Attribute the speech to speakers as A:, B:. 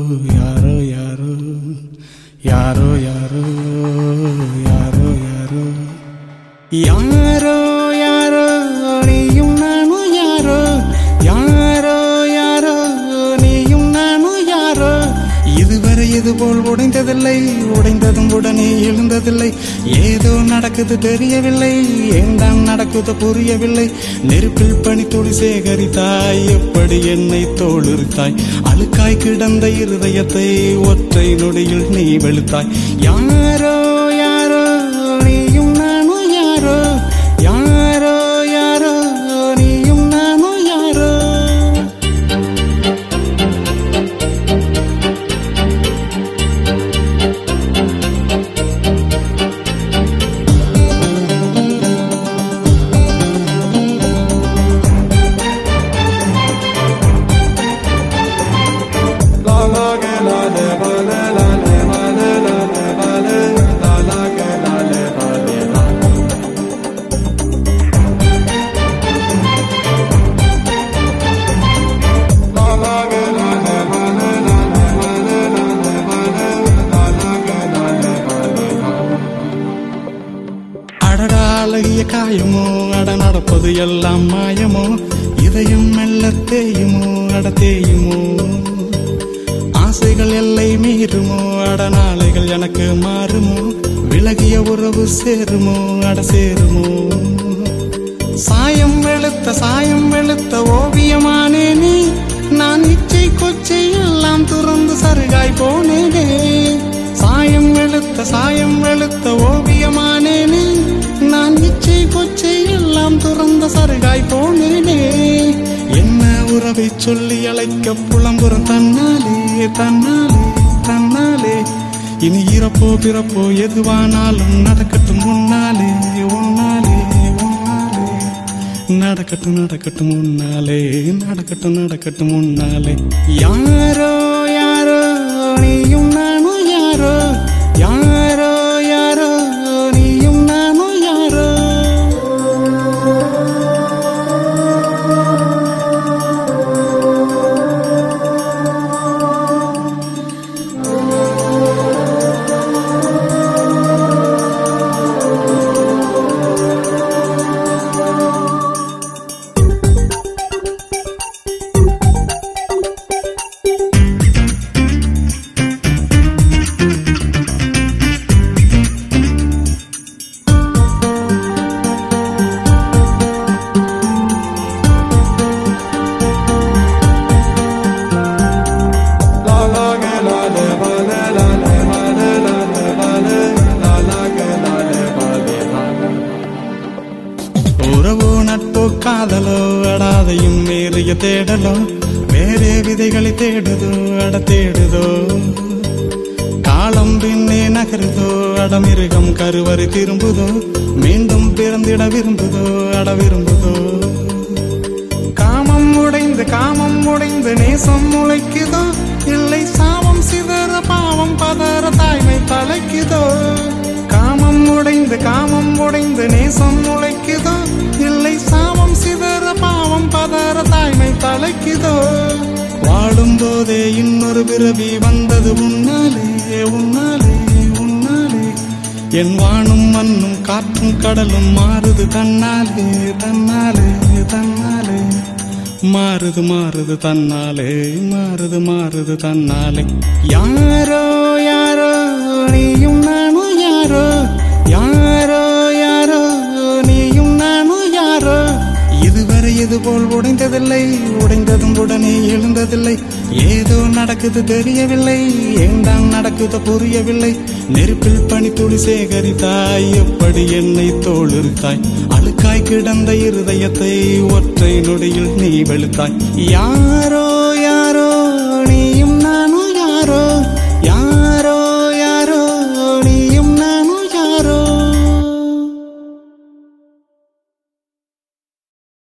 A: யாரோ யாரோ யாரோ யாரோ யாரோ யாரோ யாரோ யாரோ நீயும் நானும் யாரோ யாரோ யாரோ நீயும் நானும் யாரோ இதுவரை இதுபோல் உடைந்ததில்லை உடைந்ததும் உடனே எழுந்ததில்லை ஏதோ நடக்குது தெரியவில்லை ஏண்டாம் நடக்குது புரியவில்லை நெருப்பில் பனித்துளி சேகரித்தாய் எப்படி என்னை தோளுரித்தாய் அழுக்காய் கிடந்த இருதயத்தை ஒற்றை நொடியில் நீ வெளுத்தாய் யாரோ யாரோ நீயும் நானும் யாரோ யாரோ யாரோ நீயும் நானும் யாரோ அழகிய காயமோ அட நடப்பது எல்லாம் மாயமோ இதயம் மெல்ல தேயுமோ அட தேயுமோ ஆசைகள் எல்லை மீறுமோ அட நாளைகள் எனக்கு மாறுமோ விலகிய உறவு சேருமோ அட சேருமோ சாயம் வெளுத்த ஓவியமானே நீ நான் இச்சை கொச்சை எல்லாம் துறந்து சருகாய் போனேனே சாயம் வெளுத்த ஓவியமானே நீ நான் இச்சை கொச்சை எல்லாம் துறந்த சருகாய் போனேனே என்ன உறவை சொல்லி அழைக்க புலம்புறம் தன்னாலே தன்னாலே தன்னாலே இனி இறப்போ பிறப்போ எதுவானாலும் நடக்கட்டும் முன்னாலே உன்னாலே உன்னாலே நடக்கட்டும் நடக்கட்டும் முன்னாலே நடக்கட்டும் நடக்கட்டும் முன்னாலே யாரோ யாரோ நீயும் நானும் யாரோ யாரோ யாரோ நீயும் நானும் யாரோ உறவோ நட்போ காதலோ அடாதையும் வேறைய தேடலோ வேறே விதைகளை தேடுதோ அட தேடுதோ காலம் பின்னே நகருதோ அடமிருகம் கருவறை திரும்புதோ மீண்டும் பிறந்திட விரும்புதோ அட விரும்புதோ காமம் உடைந்து நேசம் முளைக்குதோ இல்லை சாபம் சிதற பாவம் பதற தாய்மை தலைக்குதோ காமம் உடைந்து நேசம் முளைக்குதோ இல்லை சாபம் சிதற பாவம் பதற தாய்மை தலைக்குதோ வாழும் போதே இன்னொரு பிறவி வந்தது உன்னாலே உன்னாலே உன்னாலே என் வானும் மண்ணும் காற்றும் கடலும் மாறுது தன்னாலே தன்னாலே தன்னாலே மாறுது மாறுது தன்னாலே மாறுது மாறுது தன்னாலே யாரோ யாரோ நீயும் நானும் யாரோ யாரோ யாரோ நீயும் நானும் யாரோ இதுவரை இதுபோல் உடைந்ததில்லை உடைந்ததும் உடனே எழுந்ததில்லை ஏதோ நடக்குது தெரியவில்லை ஏண்டாம் நடக்குது புரியவில்லை நெருப்பில் பனித்துளி சேகரித்தாய் எப்படி என்னை தோளுரித்தாய் அழுக்காய் கிடந்த இருதயத்தை ஒற்றை நொடியில் நீ வெளுத்தாய் யாரோ